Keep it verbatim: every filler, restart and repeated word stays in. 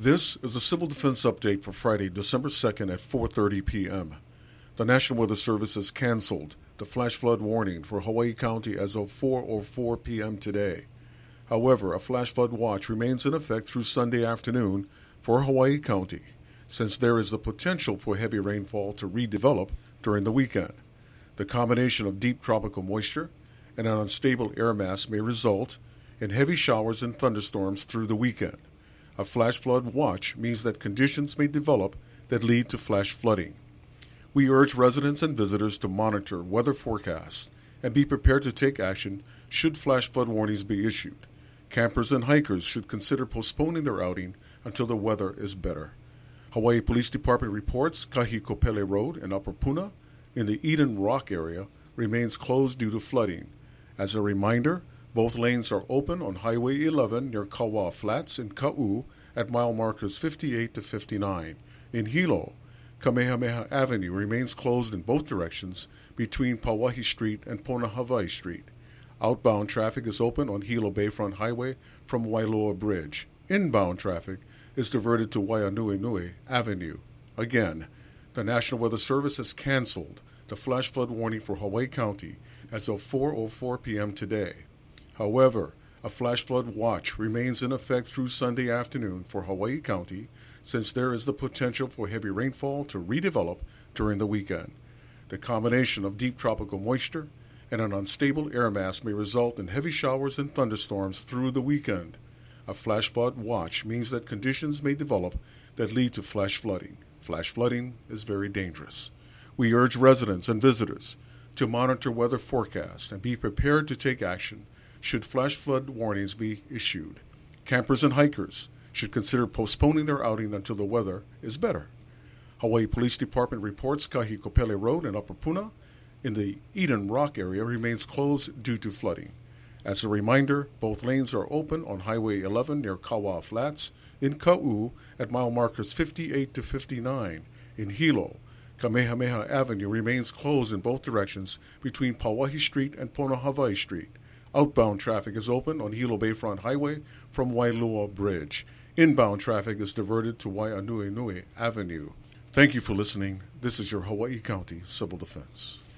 This is a Civil Defense Update for Friday, December second at four thirty p.m. The National Weather Service has canceled the flash flood warning for Hawaii County as of four oh four p.m. today. However, a flash flood watch remains in effect through Sunday afternoon for Hawaii County, since there is the potential for heavy rainfall to redevelop during the weekend. The combination of deep tropical moisture and an unstable air mass may result in heavy showers and thunderstorms through the weekend. A flash flood watch means that conditions may develop that lead to flash flooding. We urge residents and visitors to monitor weather forecasts and be prepared to take action should flash flood warnings be issued. Campers and hikers should consider postponing their outing until the weather is better. Hawaii Police Department reports Kahikopele Road in Upper Puna in the Eden Rock area remains closed due to flooding. As a reminder, both lanes are open on Highway eleven near Kawa Flats in Ka'u at mile markers fifty-eight to fifty-nine. In Hilo, Kamehameha Avenue remains closed in both directions between Pauahi Street and Ponahawai Street. Outbound traffic is open on Hilo Bayfront Highway from Wailoa Bridge. Inbound traffic is diverted to Waianuenue Avenue. Again, the National Weather Service has canceled the flash flood warning for Hawaii County as of four oh four p.m. today. However, a flash flood watch remains in effect through Sunday afternoon for Hawaii County, since there is the potential for heavy rainfall to redevelop during the weekend. The combination of deep tropical moisture and an unstable air mass may result in heavy showers and thunderstorms through the weekend. A flash flood watch means that conditions may develop that lead to flash flooding. Flash flooding is very dangerous. We urge residents and visitors to monitor weather forecasts and be prepared to take action should flash flood warnings be issued. Campers and hikers should consider postponing their outing until the weather is better. Hawaii Police Department reports Kahikopele Road in Upper Puna in the Eden Rock area remains closed due to flooding. As a reminder, both lanes are open on Highway eleven near Kawa Flats in Ka'u at mile markers fifty-eight to fifty-nine. In Hilo, Kamehameha Avenue remains closed in both directions between Pauahi Street and Ponahawai Street. Outbound traffic is open on Hilo Bayfront Highway from Wailoa Bridge. Inbound traffic is diverted to Waianuenue Avenue. Thank you for listening. This is your Hawaii County Civil Defense.